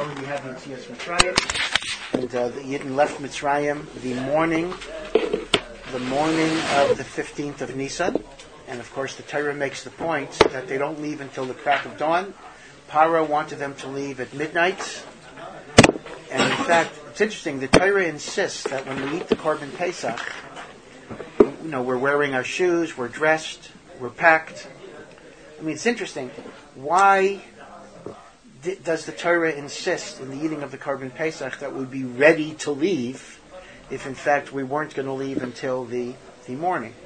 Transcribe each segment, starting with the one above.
Normally we have Yetzias Mitzrayim, and the Yidden left Mitzrayim the morning of the 15th of Nisan. And of course the Torah makes the point that they don't leave until the crack of dawn. Paro wanted them to leave at midnight. And in fact, it's interesting, the Torah insists that when we eat the Korban Pesach, we're wearing our shoes, we're dressed, we're packed. I mean, it's interesting. Why does the Torah insist in the eating of the Korban Pesach that we'd be ready to leave if in fact we weren't going to leave until the morning?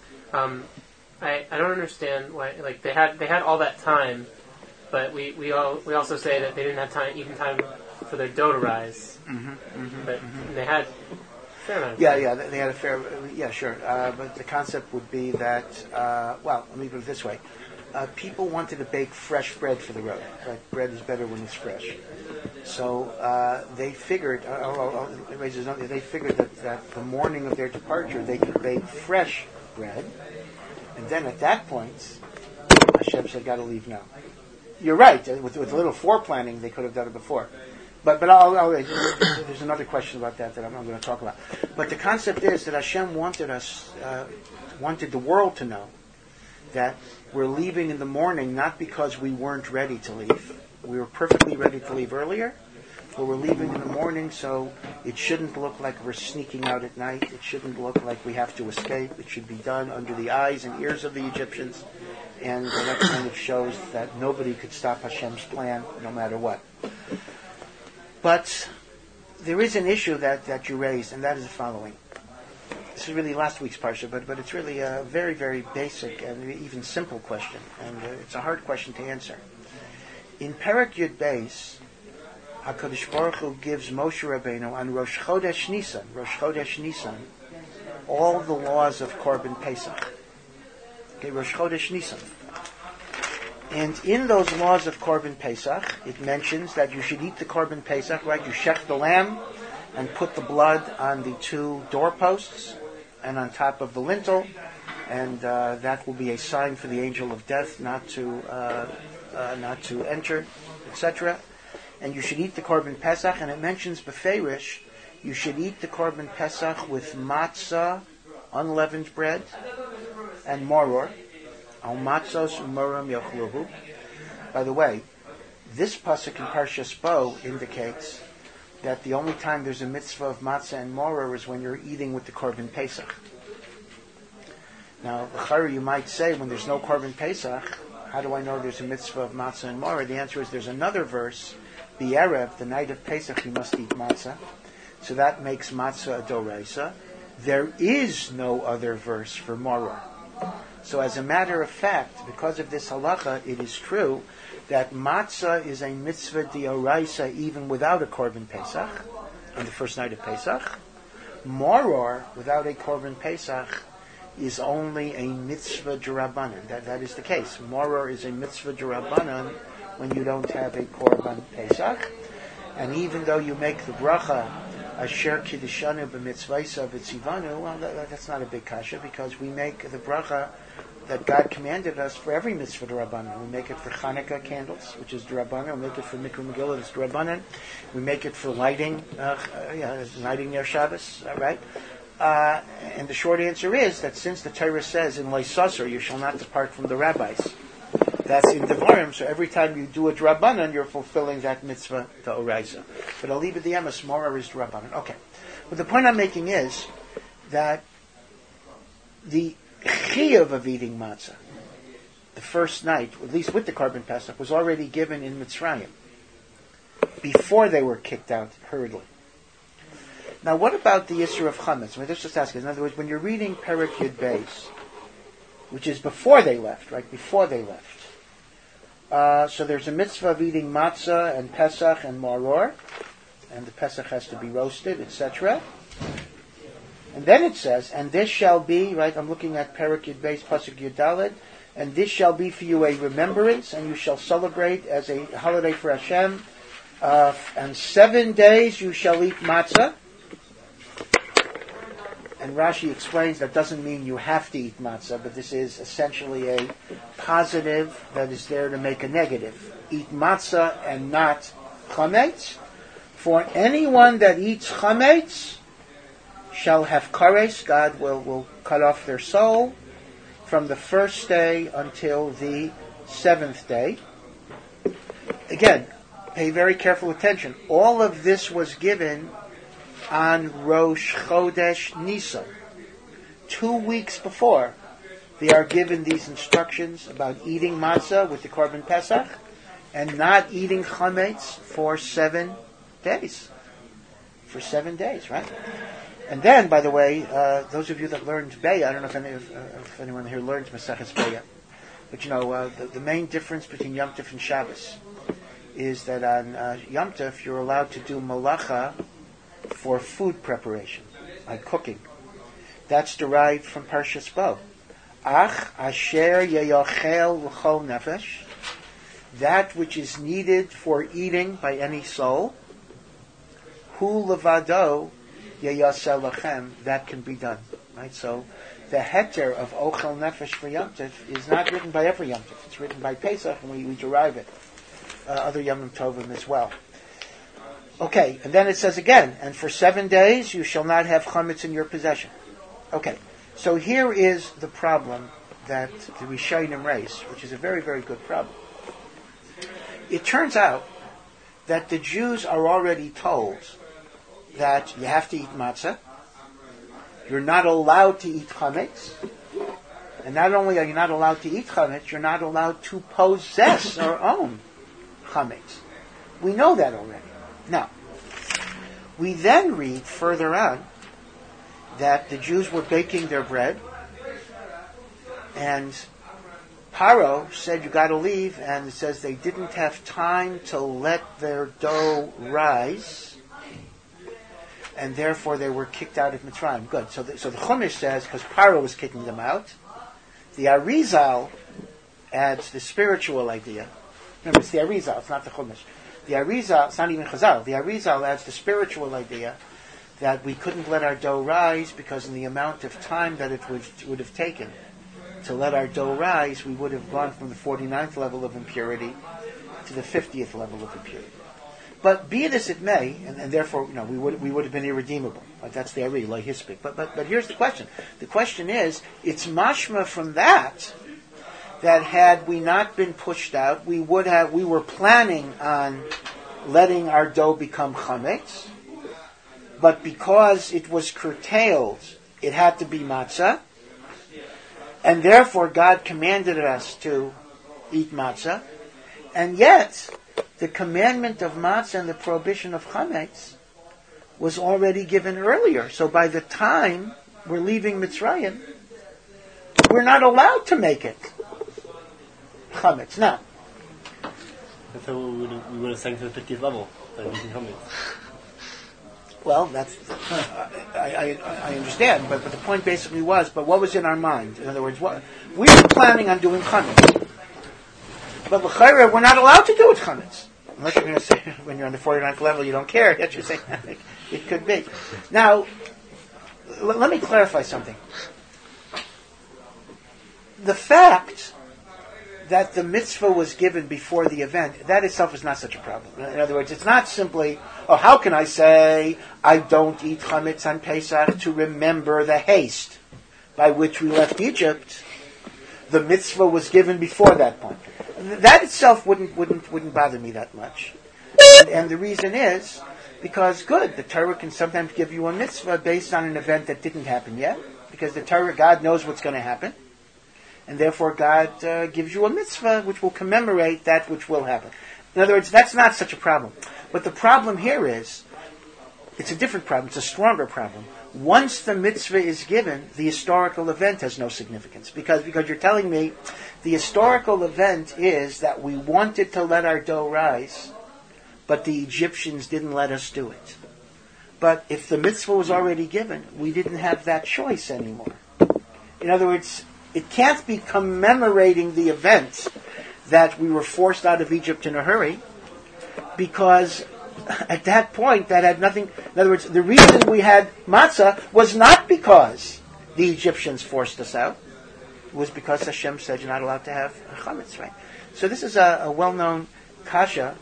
I don't understand why. Like they had all that time, but we also say that they didn't have time for their dough to rise. But they had a fair amount of time. They had a fair. Yeah, sure. But the concept would be that. Let me put it this way. People wanted to bake fresh bread for the road. Right? Bread is better when it's fresh. So they figured. They figured that the morning of their departure, they could bake fresh bread, and then at that point, Hashem said, "Got to leave now." You're right. With a little foreplanning, they could have done it before. But there's another question about that I'm going to talk about. But the concept is that Hashem wanted the world to know that we're leaving in the morning not because we weren't ready to leave. We were perfectly ready to leave earlier, but we're leaving in the morning, so it shouldn't look like we're sneaking out at night. It shouldn't look like we have to escape. It should be done under the eyes and ears of the Egyptians. And that kind of shows that nobody could stop Hashem's plan, no matter what. But there is an issue that you raised, and that is the following. This is really last week's parsha, but it's really a very, very basic and even simple question, and it's a hard question to answer. In Perek Yud Beis, HaKadosh Baruch Hu gives Moshe Rabbeinu on Rosh Chodesh Nisan, all the laws of Korban Pesach. Okay, Rosh Chodesh Nisan. And in those laws of Korban Pesach, it mentions that you should eat the Korban Pesach, right? You shech the lamb and put the blood on the two doorposts and on top of the lintel, and that will be a sign for the angel of death not to enter, etc. And you should eat the Korban Pesach, and it mentions beferish, you should eat the Korban Pesach with matzah, unleavened bread, and maror. Al matzos umorim yochluhu. By the way, this pasuk in Parshas Bo indicates that the only time there's a mitzvah of matzah and maror is when you're eating with the Korban Pesach. Now, you might say, when there's no Korban Pesach, how do I know there's a mitzvah of matzah and maror? The answer is there's another verse, B'erev, the night of Pesach, you must eat matzah. So that makes matzah a doraisa. There is no other verse for maror. So as a matter of fact, because of this halacha, it is true that matzah is a mitzvah d'oraisa even without a Korban Pesach, on the first night of Pesach. Maror, without a Korban Pesach, is only a mitzvah d'Rabbanan. That is the case. Maror is a mitzvah d'Rabbanan when you don't have a Korban Pesach. And even though you make the bracha, Asher Kiddishanu b'mitzvaysa v'tzivanu, well, that's not a big kasha, because we make the bracha that God commanded us for every mitzvah d'Rabbanan. We make it for Chanukah candles, which is d'Rabbanan. We make it for Mikra Megillah, it's d'Rabbanan. We make it for lighting Ner Shabbos, right? And the short answer is that since the Torah says in Leisasar, you shall not depart from the rabbis, that's in Devarim, so every time you do a d'Rabbanan, you're fulfilling that mitzvah to Oraisa. But I'll leave it the emes, Maror is d'Rabbanan. Okay. But the point I'm making is that the chiyuv of eating matzah, the first night, at least with the Korban Pesach, was already given in Mitzrayim, before they were kicked out hurriedly. Now, what about the issue of chametz? I mean, let's just ask you. In other words, when you're reading Perek Yud Beis, which is before they left, right? Before they left. So there's a mitzvah of eating matzah and Pesach and maror, and the Pesach has to be roasted, etc. And then it says, and this shall be, right, I'm looking at Perek Yud Beis, Pasuk Yud Daled, and this shall be for you a remembrance, and you shall celebrate as a holiday for Hashem, and 7 days you shall eat matzah. And Rashi explains that doesn't mean you have to eat matzah, but this is essentially a positive that is there to make a negative. Eat matzah and not chametz. For anyone that eats chametz shall have kares. God will cut off their soul from the first day until the 7th day. Again, pay very careful attention. All of this was given on Rosh Chodesh Nisan. 2 weeks before, they are given these instructions about eating matzah with the Korban Pesach and not eating chametz for 7 days. For 7 days, right? And then, by the way, those of you that learned Beya, I don't know if anyone here learned Maseches Beya, but you know, the main difference between Yom Tov and Shabbos is that on Yom Tov you're allowed to do malacha for food preparation, like cooking. That's derived from Parshas Bo. Ach asher yeyochel l'chol nefesh, that which is needed for eating by any soul, hu levado yeyaseh lachem, that can be done. Right? So the heter of ochel nefesh for Yom Tov is not written by every Yom Tov. It's written by Pesach, and we derive it. Other Yom Tovim as well. Okay, and then it says again, and for 7 days you shall not have chametz in your possession. Okay, so here is the problem that the Rishonim raise, which is a very, very good problem. It turns out that the Jews are already told that you have to eat matzah, you're not allowed to eat chametz, and not only are you not allowed to eat chametz, you're not allowed to possess or own chametz. We know that already. Now, we then read further on that the Jews were baking their bread, and Paro said you got to leave, and it says they didn't have time to let their dough rise, and therefore they were kicked out of Mitzrayim. Good. So the Chumash says because Paro was kicking them out. The Arizal adds the spiritual idea. Remember, it's the Arizal, it's not the Chumash. The Arizal, it's not even Chazal. The Arizal adds the spiritual idea that we couldn't let our dough rise because in the amount of time that it would have taken to let our dough rise, we would have gone from the 49th level of impurity to the 50th level of impurity. But be it as it may, and therefore, we would have been irredeemable. Like that's the Ari, like Hispik. But here's the question. The question is, it's mashma from that had we not been pushed out, we were planning on letting our dough become chametz, but because it was curtailed, it had to be matzah, and therefore God commanded us to eat matzah, and yet the commandment of matzah and the prohibition of chametz was already given earlier. So by the time we're leaving Mitzrayim, we're not allowed to make it chametz. Now, so we would have sank to the 50th level by making chametz. Well, that's I understand, but the point basically was, but what was in our mind? In other words, we were planning on doing chametz, but l'chayra we're not allowed to do it chametz. Unless you're going to say when you're on the 49th level you don't care. Yet you're saying it could be. Now, let me clarify something. The fact that the mitzvah was given before the event, that itself is not such a problem. In other words, it's not simply, how can I say I don't eat chametz on Pesach to remember the haste by which we left Egypt? The mitzvah was given before that point. That itself wouldn't bother me that much. And the reason is because the Torah can sometimes give you a mitzvah based on an event that didn't happen yet, because the Torah, God knows what's going to happen. And therefore God gives you a mitzvah which will commemorate that which will happen. In other words, that's not such a problem. But the problem here is, it's a different problem, it's a stronger problem. Once the mitzvah is given, the historical event has no significance. Because you're telling me the historical event is that we wanted to let our dough rise, but the Egyptians didn't let us do it. But if the mitzvah was already given, we didn't have that choice anymore. In other words, it can't be commemorating the event that we were forced out of Egypt in a hurry, because at that point that had nothing. In other words, the reason we had matzah was not because the Egyptians forced us out. It was because Hashem said you're not allowed to have chametz, right? So this is a well-known kasha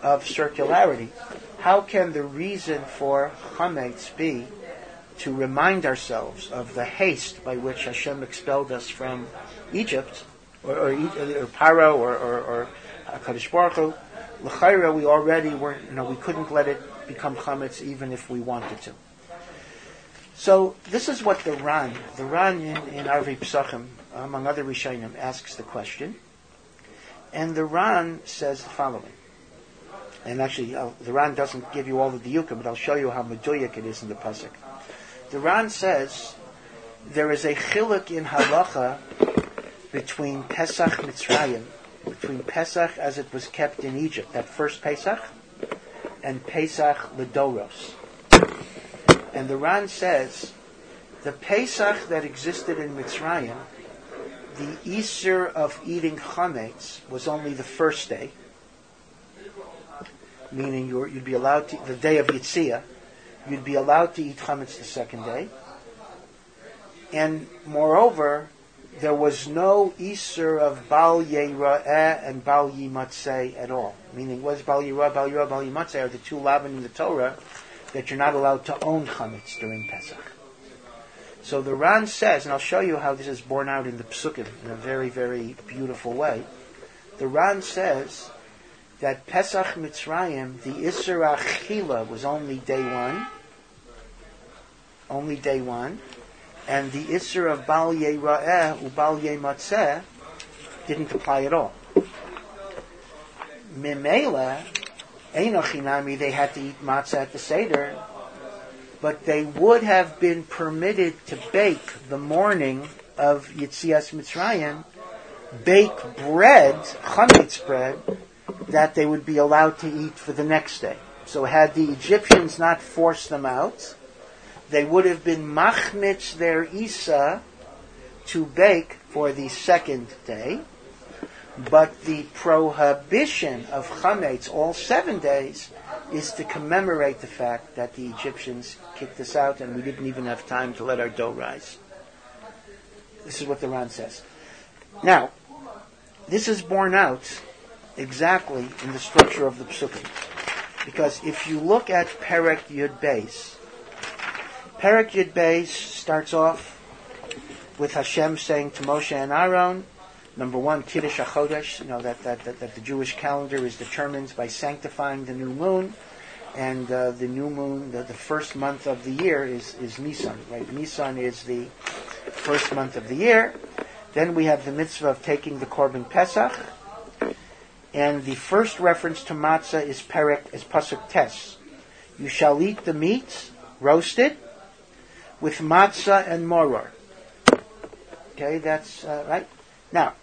of circularity. How can the reason for chametz be to remind ourselves of the haste by which Hashem expelled us from Egypt, or Paro, or HaKadosh Baruch Hu? L'chayra, we already weren't, we couldn't let it become chametz even if we wanted to. So this is what the Ran in Arvei Pesachim, among other Rishonim, asks the question. And the Ran says the following. And actually, the Ran doesn't give you all the diyukim, but I'll show you how meduyak it is in the pasuk. The Ran says there is a chiluk in halacha between Pesach Mitzrayim, between Pesach as it was kept in Egypt, that first Pesach, and Pesach Ledoros. And the Ran says the Pesach that existed in Mitzrayim, the Easter of eating chametz was only the first day, meaning you'd be allowed to, the day of Yetziah, you'd be allowed to eat chametz the second day. And moreover, there was no Easter of Bal Yera'eh and Bal Yimatzeh at all. Meaning, what is Bal Yera'eh, Bal Yimatzeh are the two lavin in the Torah that you're not allowed to own chametz during Pesach. So the Ran says, and I'll show you how this is borne out in the Psukim in a very, very beautiful way. The Ran says that Pesach Mitzrayim, the Isser Achila was only day one, and the Isser of Bal Yera'eh uBal Yimatzeh didn't apply at all. Mimela, Einochinami, they had to eat matzah at the Seder, but they would have been permitted to bake the morning of Yetzias Mitzrayim, bake bread, chametz bread, that they would be allowed to eat for the next day. So had the Egyptians not forced them out, they would have been machmitz their Isa to bake for the second day, but the prohibition of chametz all 7 days is to commemorate the fact that the Egyptians kicked us out and we didn't even have time to let our dough rise. This is what the Ran says. Now, this is borne out exactly in the structure of the Psukim. Because if you look at Perek Yud Beis starts off with Hashem saying to Moshe and Aaron, number one, Kiddush HaChodesh, that the Jewish calendar is determined by sanctifying the new moon, and the new moon, the first month of the year is Nisan, right? Nisan is the first month of the year. Then we have the mitzvah of taking the Korban Pesach, and the first reference to matzah is Pasuk Tes. You shall eat the meat, roasted, with matzah and moror. Okay, that's right. Now,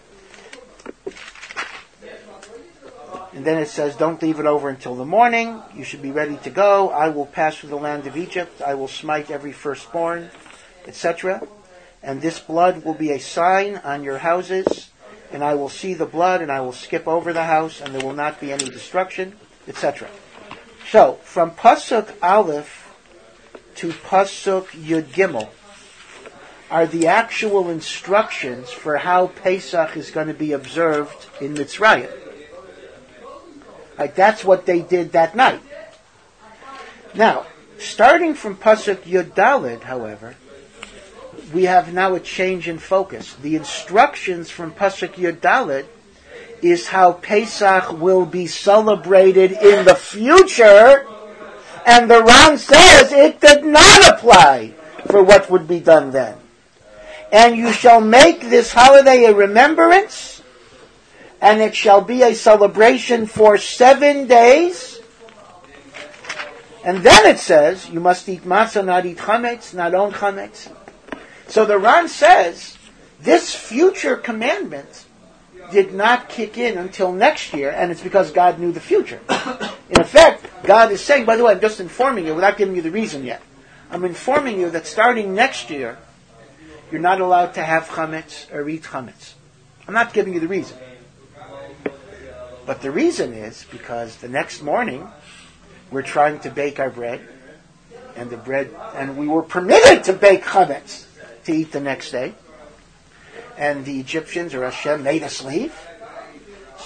and then it says, don't leave it over until the morning. You should be ready to go. I will pass through the land of Egypt. I will smite every firstborn, etc. And this blood will be a sign on your houses. And I will see the blood, and I will skip over the house, and there will not be any destruction, etc. So, from Pasuk Aleph to Pasuk Yud Gimel are the actual instructions for how Pesach is going to be observed in Mitzrayim. Like, that's what they did that night. Now, starting from Pasuk Yud Daled, however, we have now a change in focus. The instructions from Pasuk Yud Daled is how Pesach will be celebrated in the future, and the Ran says it did not apply for what would be done then. And you shall make this holiday a remembrance, and it shall be a celebration for 7 days. And then it says, you must eat matzah, not eat chametz, not own chametz. So the Ran says, this future commandment did not kick in until next year, and it's because God knew the future. In effect, God is saying, by the way, I'm just informing you without giving you the reason yet. I'm informing you that starting next year, you're not allowed to have chametz or eat chametz. I'm not giving you the reason. But the reason is because the next morning, we're trying to bake our bread, and we were permitted to bake chametz to eat the next day. And the Egyptians, or Hashem, made us leave.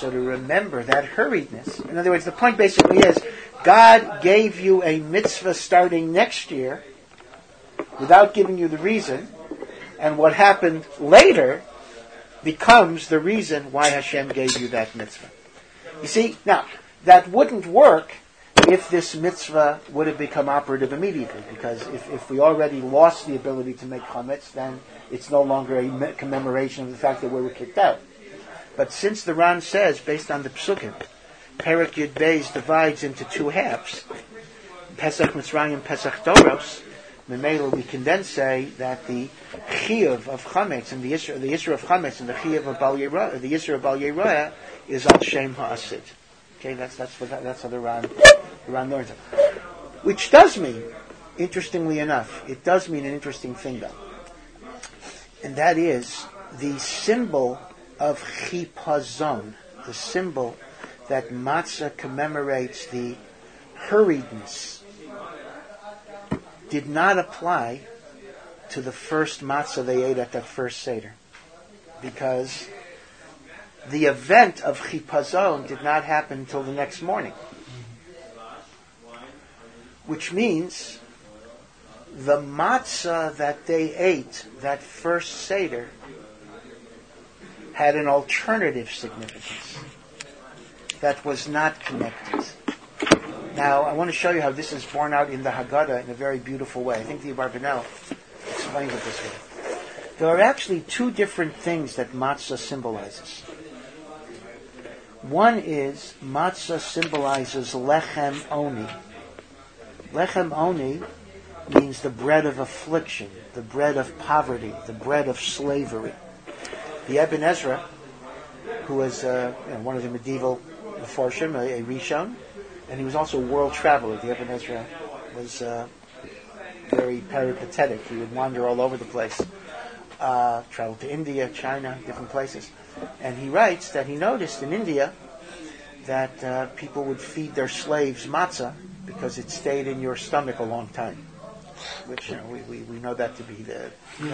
So to remember that hurriedness. In other words, the point basically is, God gave you a mitzvah starting next year without giving you the reason, and what happened later becomes the reason why Hashem gave you that mitzvah. You see, now, that wouldn't work if this mitzvah would have become operative immediately, because if we already lost the ability to make chametz, then it's no longer a commemoration of the fact that we were kicked out. But since the Ran says, based on the Psukim, Perek Yud Beis divides into two halves, Pesach Mitzrayim, Pesach Doros, Memela, we can then say that the Chiyuv of Chametz and the Yisra of Chametz and the Chiyuv of Bal Yeroya, the Yisra of Bal Yeroya is Al Shem Ha'asid. Okay, that's how the Ran learns it. Which does mean, interestingly enough, it does mean an interesting thing though. And that is the symbol of Chipazon, the symbol that matzah commemorates the hurriedness, did not apply to the first matzah they ate at that first Seder. Because the event of Chipazon did not happen until the next morning. Which means the matzah that they ate that first Seder had an alternative significance that was not connected. Now, I want to show you how this is borne out in the Haggadah in a very beautiful way. I think the Abarbanel explains it this way. There are actually two different things that matzah symbolizes. One is, matzah symbolizes lechem oni. Lechem oni means the bread of affliction, the bread of poverty, the bread of slavery. The Ibn Ezra, who was one of the medieval Mefarshim, a Rishon, and he was also a world traveler. The Ibn Ezra was very peripatetic. He would wander all over the place, travel to India, China, different places. And he writes that he noticed in India that people would feed their slaves matzah because it stayed in your stomach a long time. Which we know that to be the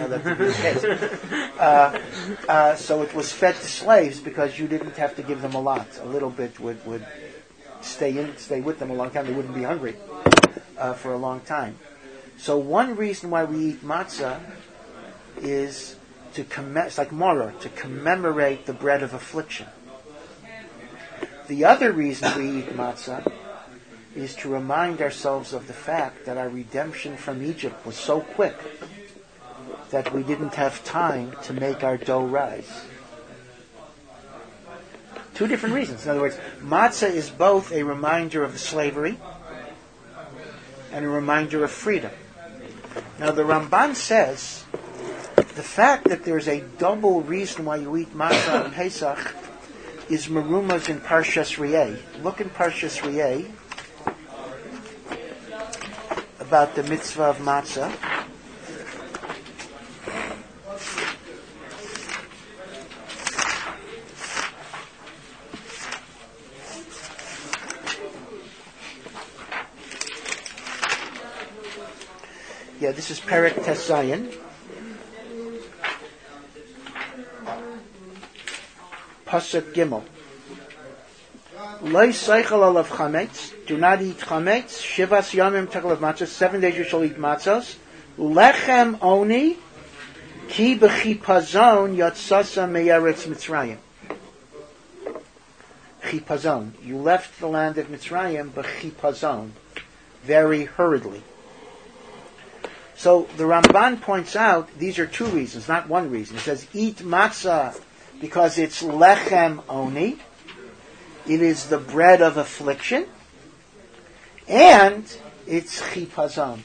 case. So it was fed to slaves because you didn't have to give them a lot. A little bit would stay with them a long time. They wouldn't be hungry for a long time. So one reason why we eat matzah is it's like maror, to commemorate the bread of affliction. The other reason we eat matzah is to remind ourselves of the fact that our redemption from Egypt was so quick that we didn't have time to make our dough rise. Two different reasons. In other words, matzah is both a reminder of the slavery and a reminder of freedom. Now the Ramban says the fact that there's a double reason why you eat matzah on Pesach is merumaz in Parshas Re'eh. Look in Parshas Re'eh about the mitzvah of matzah. Yeah, this is Perek Tesayin. Pasuk Gimel. Loi seichel alav chametz. Do not eat chametz. Shivas yamim tekel of matzah. 7 days you shall eat matzahs. Lechem oni ki b'chipazon yatsasa me'eretz Mitzrayim. Chipazon. You left the land of Mitzrayim b'chipazon, very hurriedly. So the Ramban points out these are two reasons, not one reason. He says eat matzah because it's lechem oni. It is the bread of affliction, and it's chipazon.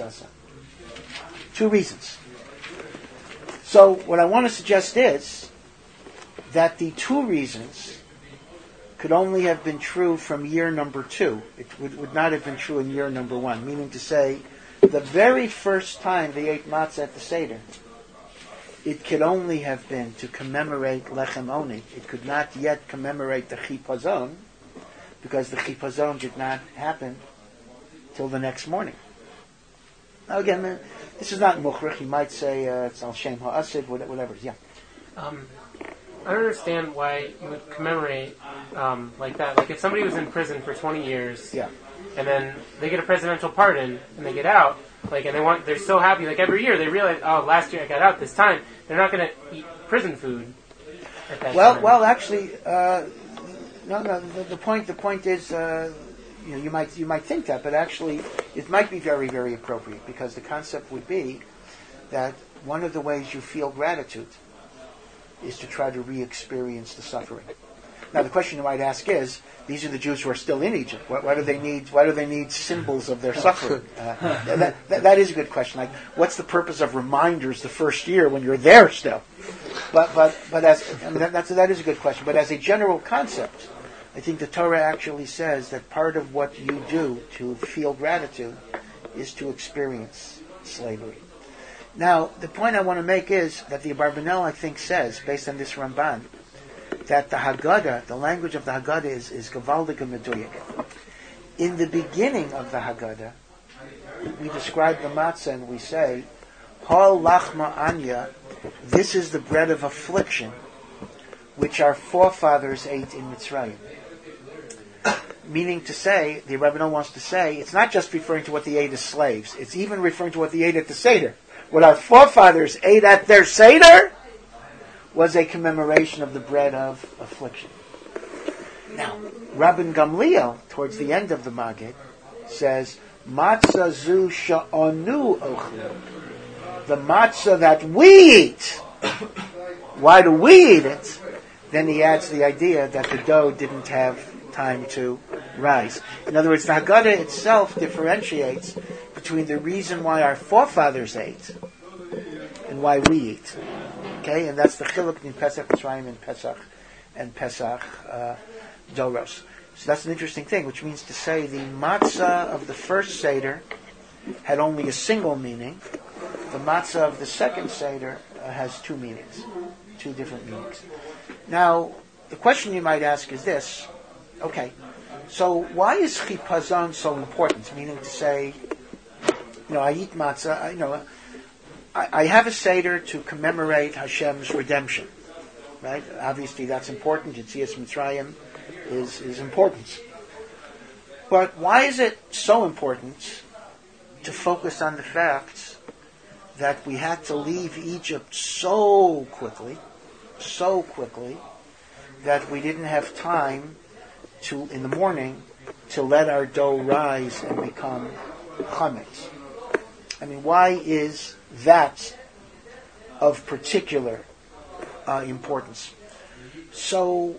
Two reasons. So what I want to suggest is that the two reasons could only have been true from year number 2. It would not have been true in year number 1. Meaning to say, the very first time they ate matzah at the Seder, it could only have been to commemorate Lechem Oni. It could not yet commemorate the Chipazon, because the Chipazon did not happen till the next morning. Now again, this is not Mukhrich. You might say it's Al Shem Ha'asid, whatever. Yeah. don't understand why you would commemorate like that. Like if somebody was in prison for 20 years, Yeah. and then they get a presidential pardon and they get out, like, and they're so happy. Like every year they realize, oh, last year I got out. This time they're not going to eat prison food. At that time. Well, actually, no. The point is, you might think that, but actually, it might be very, very appropriate because the concept would be that one of the ways you feel gratitude is to try to re-experience the suffering. Now, the question you might ask is: these are the Jews who are still in Egypt. Why do they need symbols of their suffering? That is a good question. Like, what's the purpose of reminders the first year when you're there still? But that is a good question. But as a general concept, I think the Torah actually says that part of what you do to feel gratitude is to experience slavery. Now, the point I want to make is that the Abarbanel, I think, says, based on this Ramban, that the Haggadah, the language of the Haggadah is Gavaldik and Meduyik. In the beginning of the Haggadah, we describe the matzah and we say, Hol lachma anya, this is the bread of affliction, which our forefathers ate in Mitzrayim. Meaning to say, the Abarbanel wants to say, it's not just referring to what they ate as slaves, it's even referring to what they ate at the Seder. What our forefathers ate at their Seder was a commemoration of the bread of affliction. Now, Rabban Gamliel, towards the end of the Maggid, says, Matzah zu sha'onu ochlu. The matzah that we eat. Why do we eat it? Then he adds the idea that the dough didn't have time to rise. In other words, the Haggadah itself differentiates between the reason why our forefathers ate and why we eat. Okay, and that's the chiluk between Pesach Mitzrayim and Pesach Doros. So that's an interesting thing, which means to say the matzah of the first Seder had only a single meaning. The matzah of the second Seder has two meanings, two different meanings. Now, the question you might ask is this: okay, so why is chipazon so important? Meaning to say, I eat matzah. I have a Seder to commemorate Hashem's redemption, right? Obviously, that's important. Yetzias Mitzrayim is important. But why is it so important to focus on the fact that we had to leave Egypt so quickly, that we didn't have time to, in the morning, to let our dough rise and become chametz? I mean, why is that of particular importance? So,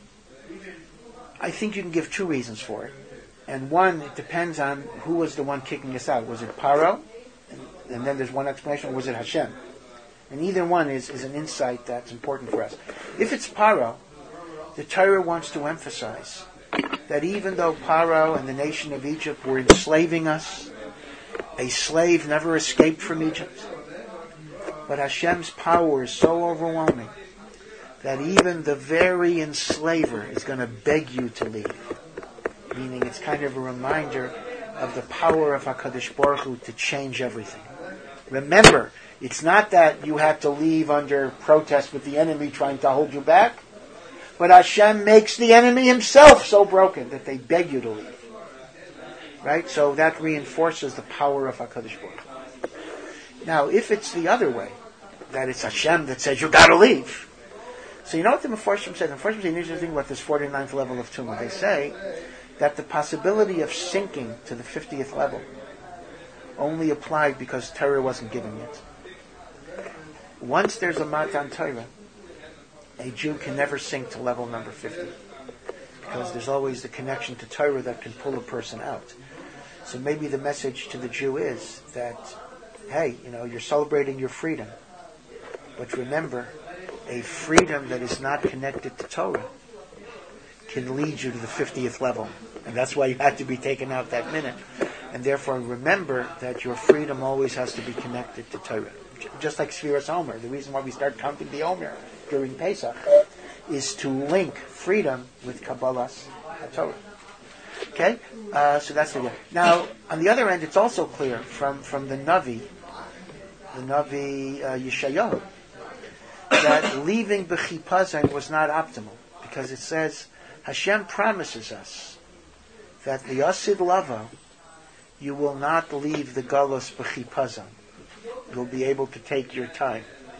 I think you can give two reasons for it. And one, it depends on who was the one kicking us out. Was it Paro? And then there's one explanation, or was it Hashem? And either one is an insight that's important for us. If it's Paro, the Torah wants to emphasize that even though Paro and the nation of Egypt were enslaving us, a slave never escaped from Egypt. But Hashem's power is so overwhelming that even the very enslaver is going to beg you to leave. Meaning it's kind of a reminder of the power of HaKadosh Baruch Hu to change everything. Remember, it's not that you had to leave under protest with the enemy trying to hold you back, but Hashem makes the enemy himself so broken that they beg you to leave. Right? So that reinforces the power of HaKadosh Baruch Hu. Now, if it's the other way, that it's Hashem that says, you got to leave. So you know what the Mefarshim said? The Mefarshim say, here's the thing about this 49th level of Tumah. They say that the possibility of sinking to the 50th level only applied because Torah wasn't given yet. Once there's a Matan Torah, a Jew can never sink to level number 50. Because there's always the connection to Torah that can pull a person out. So maybe the message to the Jew is that, hey, you're celebrating your freedom. But remember, a freedom that is not connected to Torah can lead you to the 50th level. And that's why you had to be taken out that minute. And therefore, remember that your freedom always has to be connected to Torah. Just like Sfiras Omer. The reason why we start counting the Omer during Pesach is to link freedom with Kabbalah's Torah. Okay? So that's the idea. Now, on the other end, it's also clear from the Navi Yeshayahu, that leaving b'chipazon was not optimal, because it says Hashem promises us that the Asid Lava, you will not leave the Galus b'chipazon. You'll be able to take your time.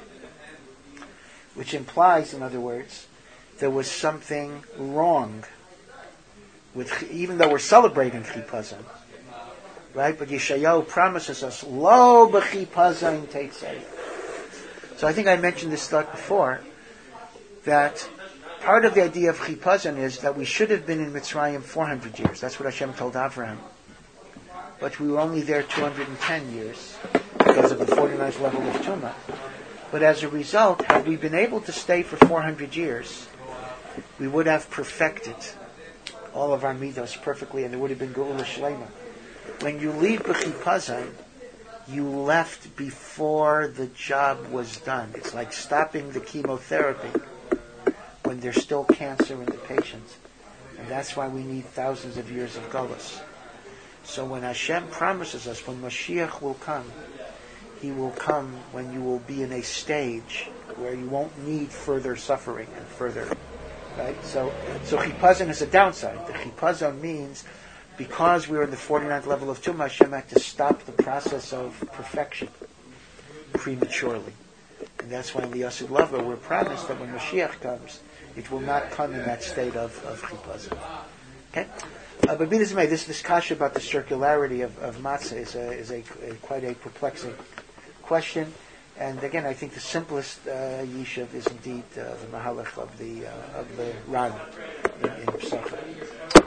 Which implies, in other words, there was something wrong with, even though we're celebrating chipazon, right? But Yeshayahu promises us, lo b'chipazon teitzei. So I think I mentioned this thought before, that part of the idea of chipazon is that we should have been in Mitzrayim 400 years. That's what Hashem told Avraham. But we were only there 210 years because of the 49th level of Tumah. But as a result, had we been able to stay for 400 years, we would have perfected all of our midos perfectly, and there would have been Geula Shlema. When you leave b'chipazon, you left before the job was done. It's like stopping the chemotherapy when there's still cancer in the patient. And that's why we need thousands of years of Gullus. So when Hashem promises us, when Mashiach will come, He will come when you will be in a stage where you won't need further suffering and further, right? So chipazon is a downside. The chipazon means because we were in the 49th level of Tumah, Hashem had to stop the process of perfection prematurely. And that's why in the Yasud Lava we're promised that when Mashiach comes, it will not come in that state of chipazon. Okay? But be this may, this kasha about the circularity of matzah is quite a perplexing question. And again, I think the simplest yishuv is indeed the mahalach of the Rana in Pesachim.